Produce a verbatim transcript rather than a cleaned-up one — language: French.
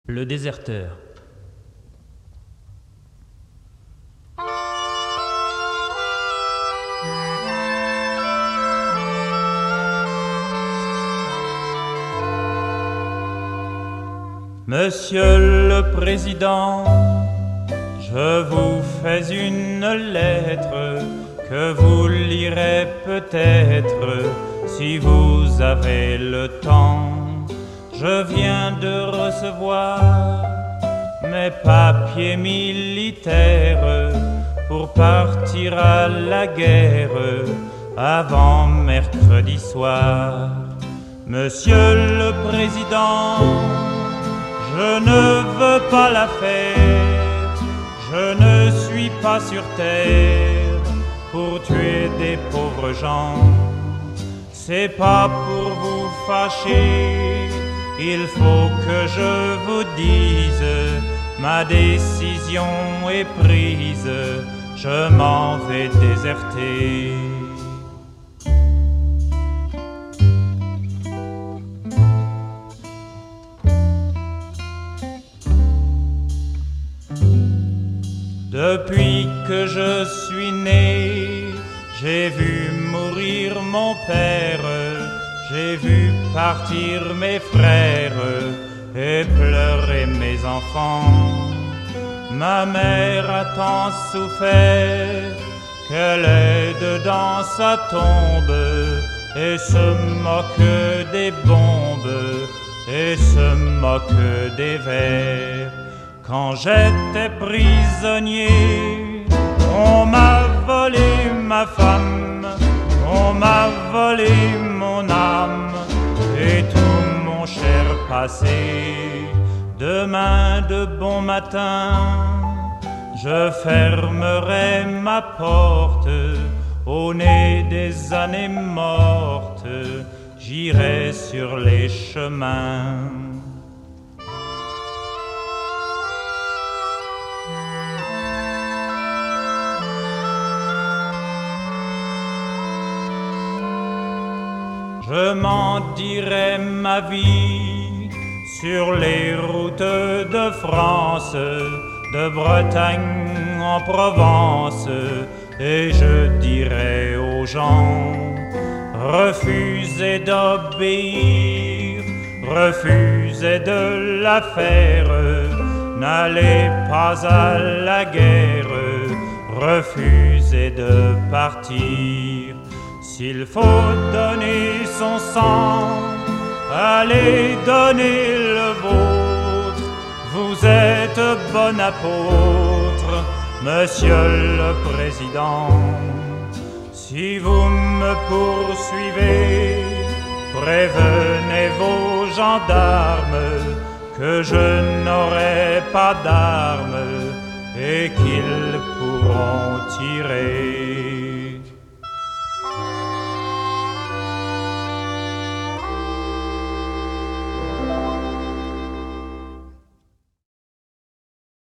Le déserteur. Monsieur le Président, je vous fais une lettre que vous lirez peut-être si vous avez le temps. Je viens de recevoir mes papiers militaires pour partir à la guerre avant mercredi soir. Monsieur le Président, je ne veux pas la faire, je ne suis pas sur terre pour tuer des pauvres gens. C'est pas pour vous fâcher, il faut que je vous dise, ma décision est prise, je m'en vais déserter. Depuis que je suis né, j'ai vu mourir mon père, j'ai vu partir mes frères et pleurer mes enfants. Ma mère a tant souffert qu'elle est dedans sa tombe et se moque des bombes et se moque des vers. Quand j'étais prisonnier, on m'a volé ma femme, on m'a volé mon âme et tout mon cher passé. Demain de bon matin, je fermerai ma porte au nez des années mortes, j'irai sur les chemins. Je m'en dirai ma vie sur les routes de France, de Bretagne en Provence, et je dirai aux gens, refusez d'obéir, refusez de la faire, n'allez pas à la guerre, refusez de partir. S'il faut donner son sang, allez donner le vôtre. Vous êtes bon apôtre, Monsieur le Président. Si vous me poursuivez, prévenez vos gendarmes que je n'aurai pas d'armes et qu'ils pourront tirer.